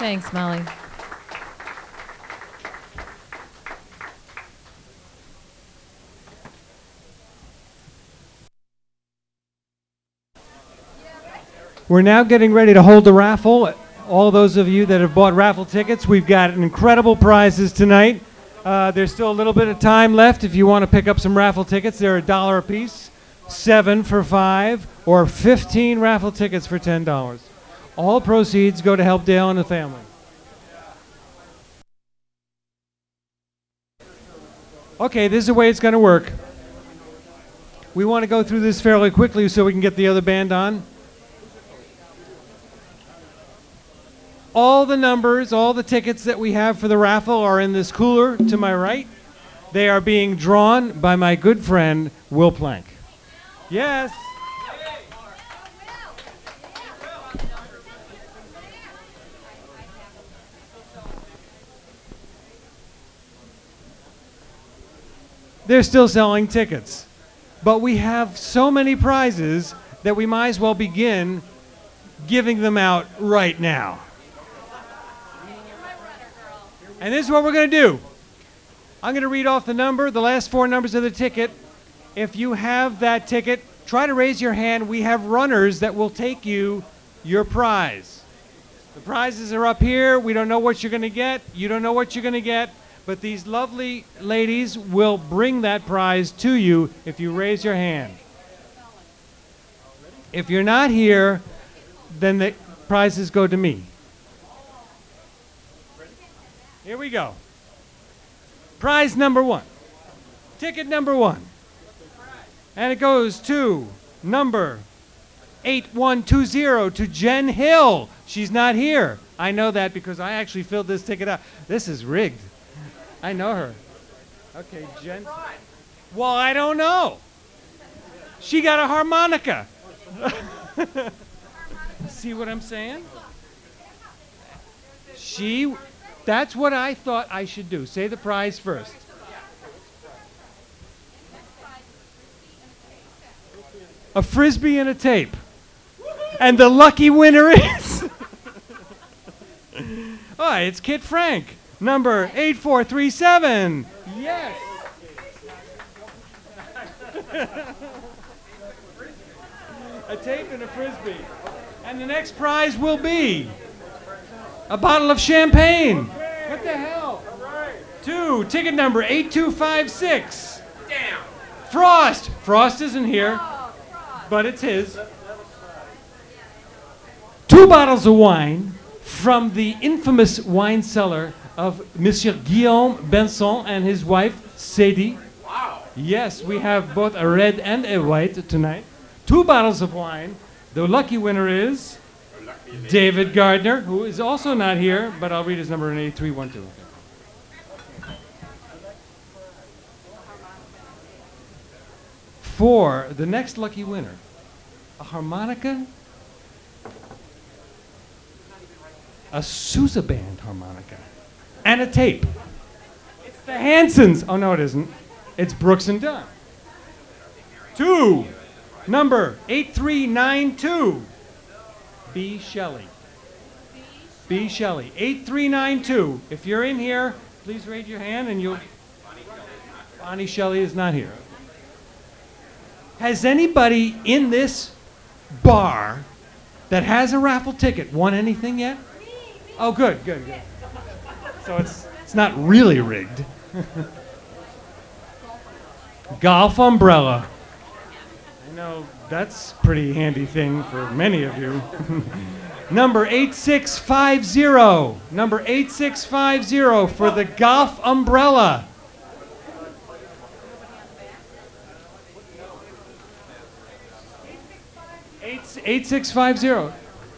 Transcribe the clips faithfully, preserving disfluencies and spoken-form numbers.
Thanks, Molly. We're now getting ready to hold the raffle. All those of you that have bought raffle tickets, we've got incredible prizes tonight. Uh, there's still a little bit of time left if you want to pick up some raffle tickets. They're a dollar a piece, seven for five, or fifteen raffle tickets for ten dollars. All proceeds go to help Dale and the family. Okay, this is the way it's going to work. We want to go through this fairly quickly so we can get the other band on. All the numbers, all the tickets that we have for the raffle are in this cooler to my right. They are being drawn by my good friend, Will Plank. Yes. They're still selling tickets. But we have so many prizes that we might as well begin giving them out right now. And this is what we're going to do. I'm going to read off the number, the last four numbers of the ticket. If you have that ticket, try to raise your hand. We have runners that will take you your prize. The prizes are up here. We don't know what you're going to get. You don't know what you're going to get. But these lovely ladies will bring that prize to you if you raise your hand. If you're not here, then the prizes go to me. Here we go. Prize number one. Ticket number one. And it goes to number eight one two zero to Jen Hill. She's not here. I know that because I actually filled this ticket out. This is rigged. I know her. Okay, Jen. Well, I don't know. She got a harmonica. See what I'm saying? She... That's what I thought I should do. Say the prize first. A Frisbee and a tape. And the lucky winner is... Oh, it's Kit Frank, number eight four three seven. Yes. A tape and a Frisbee. And the next prize will be... a bottle of champagne. What the hell? Two, ticket number eight two five six. Damn. Frost. Frost isn't here, but it's his. Two bottles of wine from the infamous wine cellar of Monsieur Guillaume Benson and his wife, Sadie. Wow. Yes, we have both a red and a white tonight. Two bottles of wine. The lucky winner is... David Gardner, who is also not here, but I'll read his number in eight three one two. For the next lucky winner, a harmonica, a Sousa Band harmonica, and a tape. It's the Hansons. Oh, no, it isn't. It's Brooks and Dunn. Two, number eight three nine two. B. Shelley. B. Shelley. eight three nine two. If you're in here, please raise your hand and you'll... Bonnie Shelley is not here. Has anybody in this bar that has a raffle ticket won anything yet? Oh, good, good, good. So it's, it's not really rigged. Golf umbrella. I know that's a pretty handy thing for many of you. Number eight six five zero. Number eight six five zero for the golf umbrella. eight six five zero.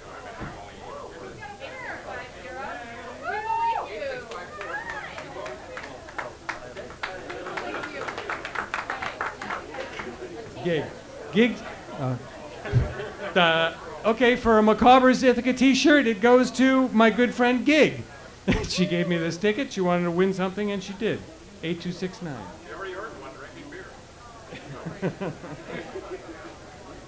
Gig. Gig. Uh, the, okay, for a Macabre's Ithaca t-shirt, it goes to my good friend Gig. She gave me this ticket. She wanted to win something, and she did. eight two six nine. You already earned one drinking beer.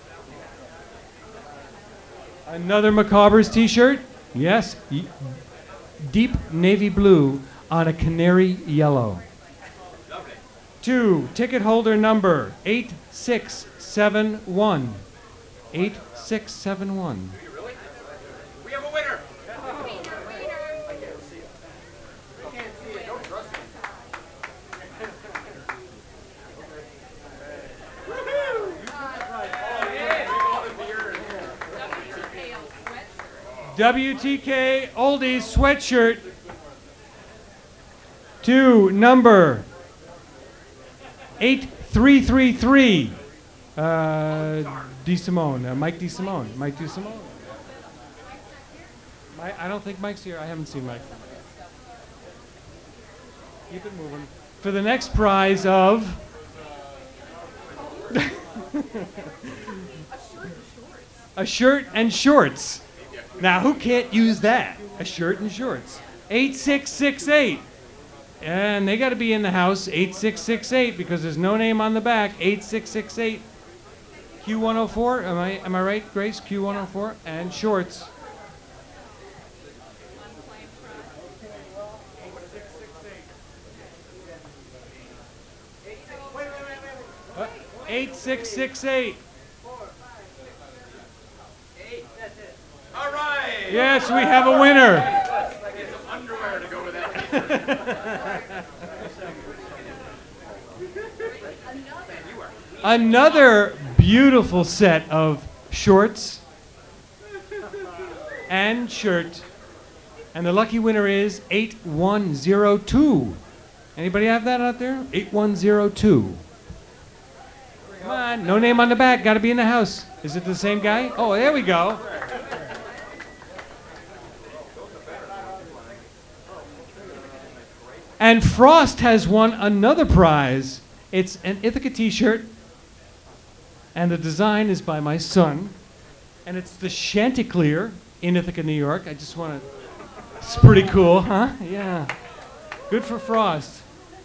Another Macabre's t-shirt. Yes. deep navy blue on a canary yellow. Two, ticket holder number eight six seven one. eight six seven one. We have a winner. W T K Oldies sweatshirt to number eight three three three. Uh, DeSimone, uh, Mike DeSimone. Mike DeSimone. Mike, I don't think Mike's here. I haven't seen Mike. Keep it moving. For the next prize of a shirt and shorts. Now, who can't use that? A shirt and shorts. eight six six eight. And they got to be in the house, eight six six eight, because there's no name on the back. eight six six eight. Q one oh four, am I, am I right, Grace? Q one oh four, and shorts. Uh, eight six six eight. All right. Yes, we have a winner. Get some underwear to go with that. Another beautiful set of shorts and shirt. And the lucky winner is eight one zero two. Anybody have that out there? eight one zero two. Come on, no name on the back, gotta be in the house. Is it the same guy? Oh, there we go. And Frost has won another prize. It's an Ithaca t-shirt, and the design is by my son, and it's the Chanticleer in Ithaca, New York. I just want to, it's pretty cool, huh? Yeah. Good for Frost.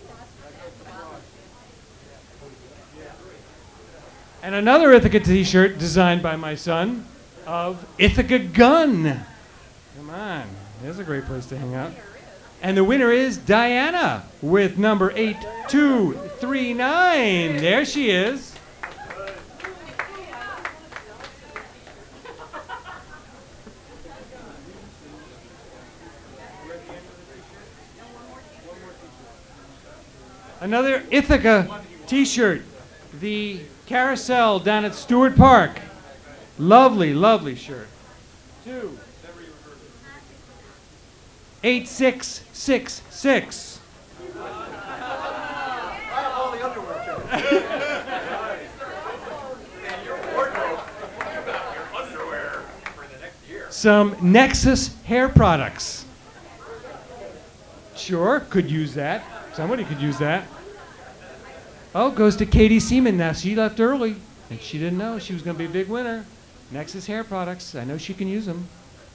And another Ithaca t-shirt designed by my son of Ithaca Gun. Come on, there's a great place to hang out. And the winner is Diana with number eight two three nine. There she is. Another Ithaca t-shirt. The Carousel down at Stewart Park. Lovely, lovely shirt. Two. eight six six six. Some Nexus hair products. Sure, could use that. Somebody could use that. Oh, goes to Katie Seaman now. She left early, and she didn't know she was going to be a big winner. Nexus hair products. I know she can use them.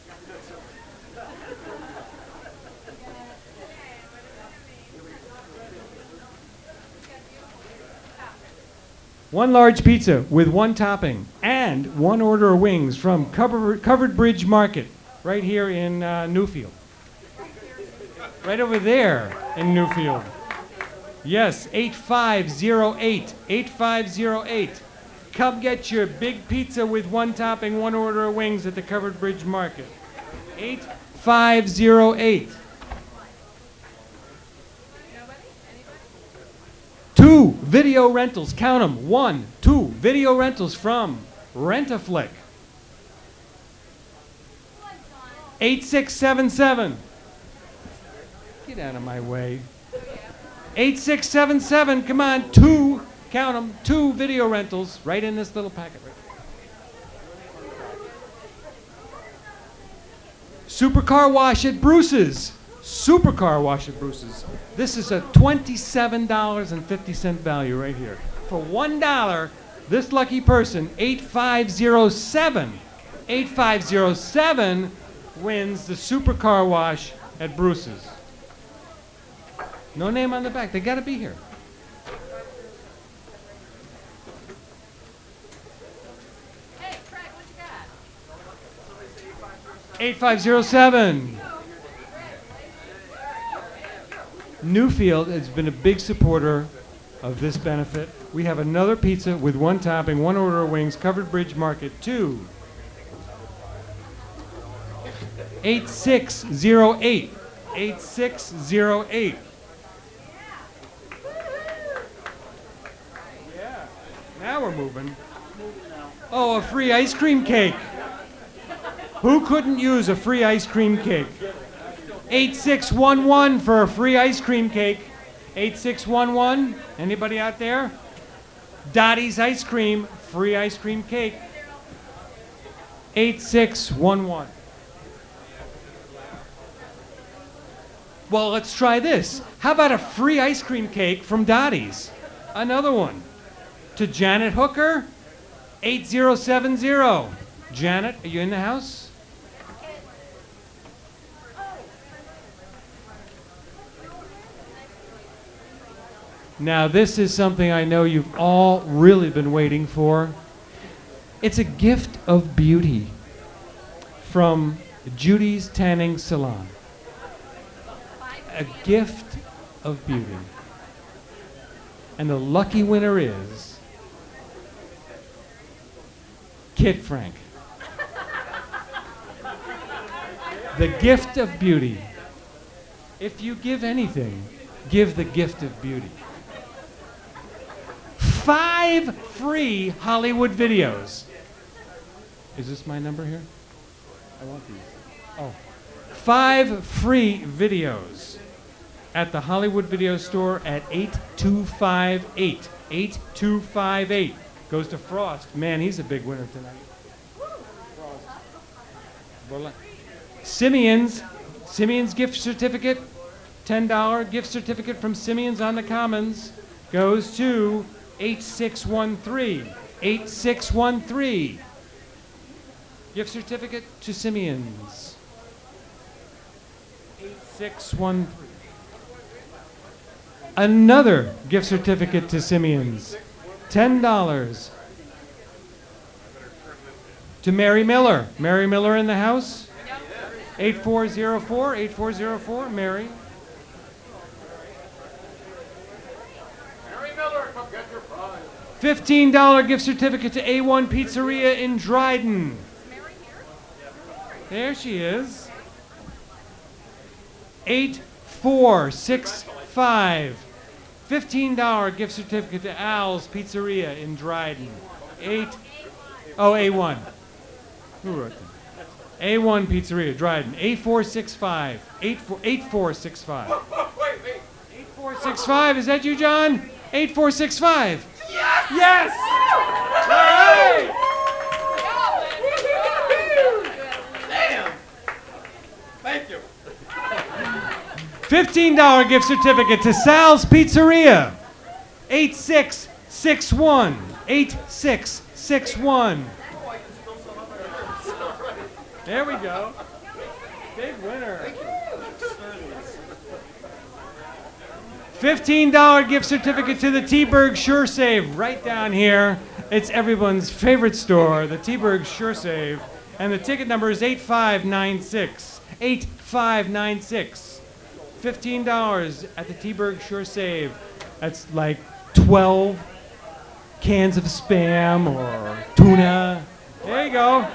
One large pizza with one topping and one order of wings from Cover, Covered Bridge Market right here in uh, Newfield. Right over there in Newfield. Yes, eight five zero eight. eight five zero eight. Come get your big pizza with one topping, one order of wings at the Covered Bridge Market. eight five zero eight. Two video rentals, count them. One, two video rentals from Rent-A-Flick. eight six seven seven. Get out of my way. eight six seven seven, come on, two, count them, two video rentals right in this little packet. Right. Super Car Wash at Bruce's. Super Car Wash at Bruce's. This is a twenty-seven dollars and fifty cents value right here. For one dollar, this lucky person, eight five zero seven, eight five zero seven wins the Super Car Wash at Bruce's. No name on the back. They got to be here. Hey, Craig, what you got? eight five zero seven. Newfield has been a big supporter of this benefit. We have another pizza with one topping, one order of wings, Covered Bridge Market, two. eight six zero eight. eight six zero eight. Yeah, now we're moving. Oh, a free ice cream cake. Who couldn't use a free ice cream cake? eight six one one for a free ice cream cake. eight six one one. Anybody out there? Dottie's Ice Cream, free ice cream cake. eight six one one. Well, let's try this. How about a free ice cream cake from Dottie's? Another one. To Janet Hooker, eight zero seven zero. Janet, are you in the house? Now, this is something I know you've all really been waiting for. It's a gift of beauty from Judy's Tanning Salon. A gift of beauty. And the lucky winner is Kit Frank. The gift of beauty. If you give anything, give the gift of beauty. Five free Hollywood videos. Is this my number here? I want these. Oh. Five free videos at the Hollywood Video Store at eight two five eight. eight two five eight. Goes to Frost. Man, he's a big winner tonight. Frost. Simeon's. Simeon's gift certificate. ten dollar gift certificate from Simeon's on the Commons goes to eight six one three. eight six one three. Gift certificate to Simeon's. eight six one three. Another gift certificate to Simeon's. ten dollars. To Mary Miller. Mary Miller in the house? eight four zero four. eight four zero four. Mary. fifteen dollar gift certificate to A one Pizzeria in Dryden. There she is. eight four six five. fifteen dollar gift certificate to Al's Pizzeria in Dryden. Eight. Oh, A one. Who wrote that? A one Pizzeria, Dryden. eight four six five. eight four six five. eight four six five. Is that you, John? eight four six five. Yes! Yes! All right! Damn! Thank you. fifteen dollar gift certificate to Sal's Pizzeria. eight six six one. eight six six one. There we go. Big winner. fifteen dollar gift certificate to the T-Berg Sure Save right down here. It's everyone's favorite store, the T-Berg Sure Save. And the ticket number is eight five nine six. eight five nine six. fifteen dollars at the T-Berg Sure Save. That's like twelve cans of Spam or tuna. There you go.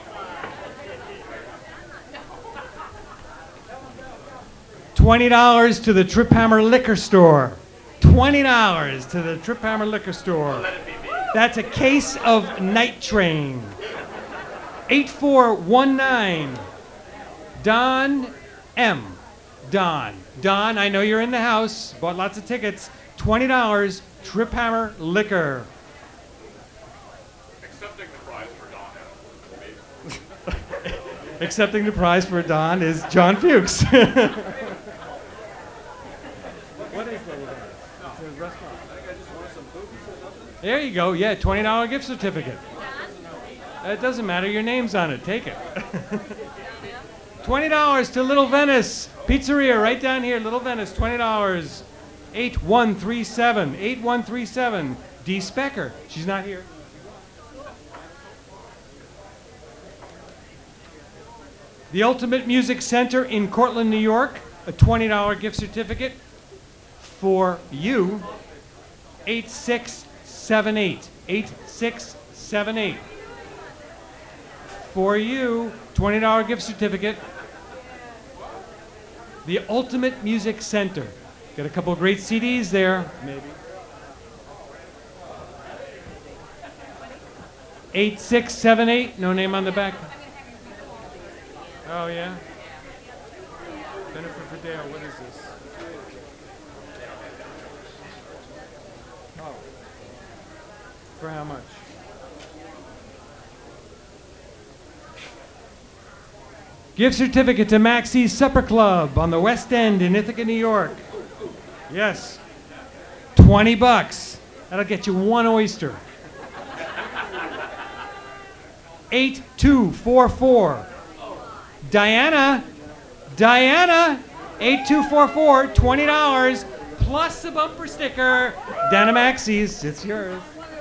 twenty dollars to the Trip Hammer Liquor Store. twenty dollars to the Trip Hammer Liquor Store. That's a case of Night Train. eight four one nine. Don M. Don. Don, I know you're in the house. Bought lots of tickets. twenty dollars. Trip Hammer Liquor. Accepting the prize for Don. Accepting the prize for Don is John Fuchs. What is that? It's a restaurant. There you go. Yeah, twenty dollar gift certificate. It doesn't matter. Your name's on it. Take it. twenty dollars to Little Venice Pizzeria right down here. Little Venice, twenty dollars. eight one three seven. eight one three seven. Dee Specker. She's not here. The Ultimate Music Center in Cortland, New York. A twenty dollar gift certificate For you, eight six seven eight. eight six seven eight. For you, twenty dollar gift certificate. The Ultimate Music Center. Got a couple of great C Ds there. Maybe. eight six seven eight, no name on the back. Oh, yeah? Jennifer Fidel, what is this? Oh. For how much? Gift certificate to Maxie's Supper Club on the West End in Ithaca, New York. Yes. twenty bucks. That'll get you one oyster. eight two four four. Diana, Diana, eight two four four, twenty dollars plus a bumper sticker. Dana Maxie's, it's yours.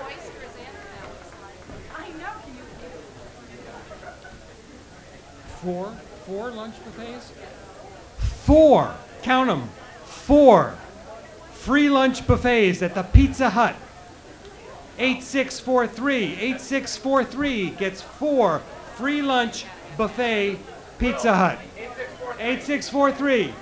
Four, four lunch buffets? Four, count them, four free lunch buffets at the Pizza Hut. eight six four three, eight six four three gets four free lunch buffet Pizza Hut. eight six four three.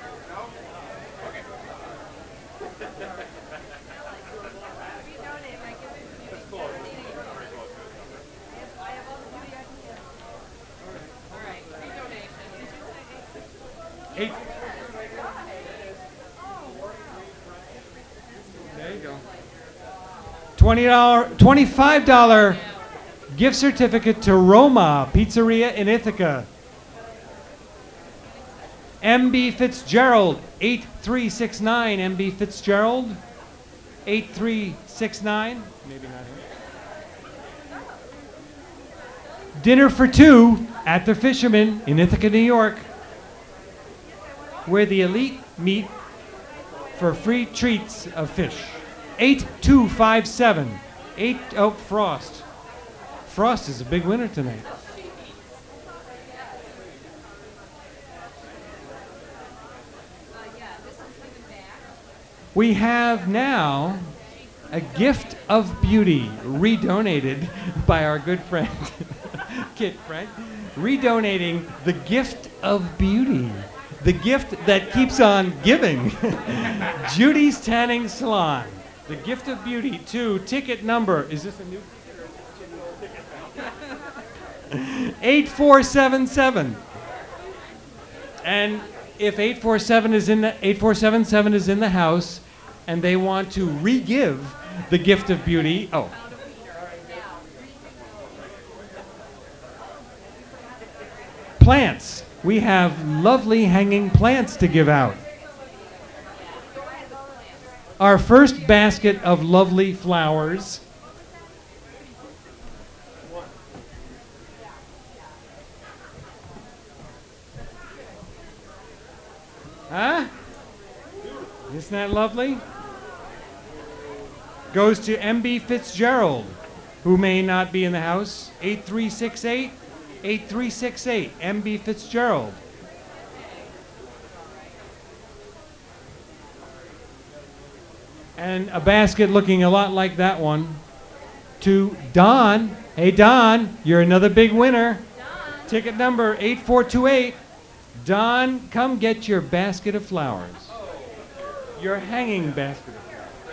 Eight. There you go. twenty dollars, twenty-five dollar gift certificate to Roma Pizzeria in Ithaca. M B Fitzgerald, eight three six nine. M B Fitzgerald, eight three six nine. Maybe not here. Dinner for two at the Fisherman in Ithaca, New York, where the elite meet for free treats of fish. eight two five seven. Eight, oh, Frost. Frost is a big winner tonight. We have now a gift of beauty redonated by our good friend, Kit Frank, redonating the gift of beauty. The gift that keeps on giving. Judy's Tanning Salon. The gift of beauty to ticket number. Is this a new ticket? eight four seven seven. And if eight four seven is in the eight four seven seven is in the house and they want to re-give the gift of beauty. Oh. Plants. We have lovely hanging plants to give out. Our first basket of lovely flowers. Huh? Isn't that lovely? Goes to M B Fitzgerald, who may not be in the house. eight three six eight. eight three six eight, M B Fitzgerald. And a basket looking a lot like that one to Don. Hey, Don, you're another big winner. Don. Ticket number eight four two eight. Don, come get your basket of flowers. Your hanging basket of flowers.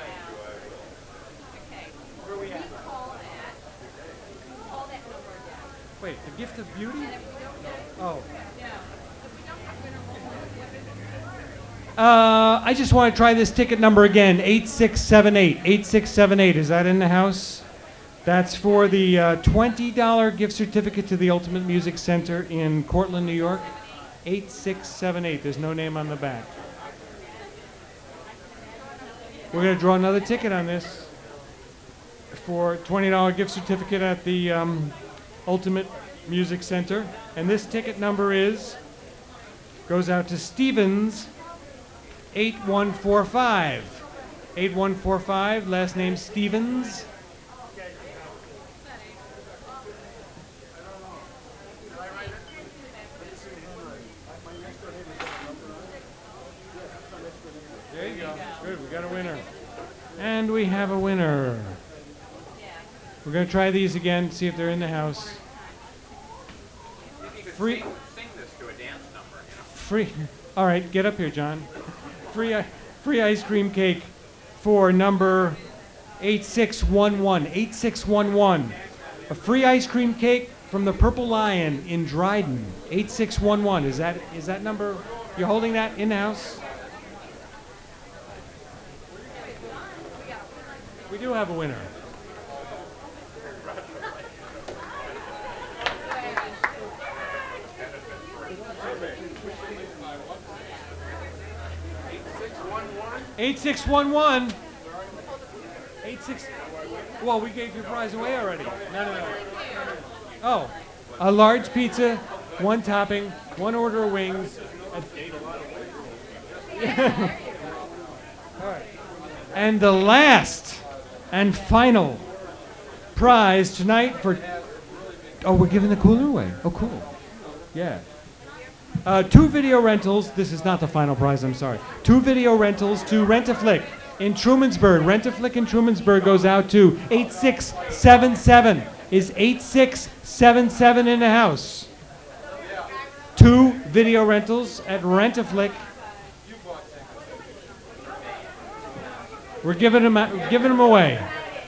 Wait, the gift of beauty? Oh. Uh, I just want to try this ticket number again, eight six seven eight. eight six seven eight, is that in the house? That's for the uh, twenty dollar gift certificate to the Ultimate Music Center in Cortland, New York. eight six seven eight, there's no name on the back. We're going to draw another ticket on this for twenty dollar gift certificate at the um, Ultimate Music Center. And this ticket number is, goes out to Stevens, eight one four five. eight one four five, last name Stevens. There you go. Good, we got a winner. And we have a winner. We're going to try these again, see if they're in the house. Free. Sing, sing this to a dance number, you know. Free. All right, get up here, John. Free, i- free ice cream cake for number eight six one one. eight six one one. A free ice cream cake from the Purple Lion in Dryden. eight six one one. Is that is that number? You're holding that in the house? We do have a winner. eight six one one. eight six. Well, we gave your prize away already. No, no, no. Oh, a large pizza, one topping, one order of wings. a- All right. And the last and final prize tonight for. Oh, we're giving the cooler away. Oh, cool. Yeah. Uh, two video rentals. This is not the final prize, I'm sorry. Two video rentals to Rent-A-Flick in Trumansburg. Rent-A-Flick in Trumansburg goes out to eight six seven seven. Is eight six seven seven in the house? Two video rentals at Rent-A-Flick. We're giving them, a- giving them away.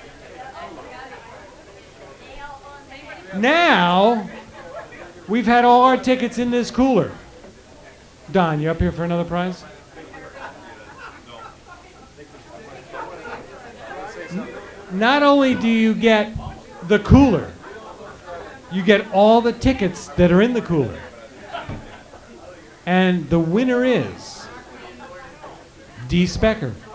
Now, we've had all our tickets in this cooler. Don, you up here for another prize? N- Not only do you get the cooler, you get all the tickets that are in the cooler. And the winner is Dee Specker.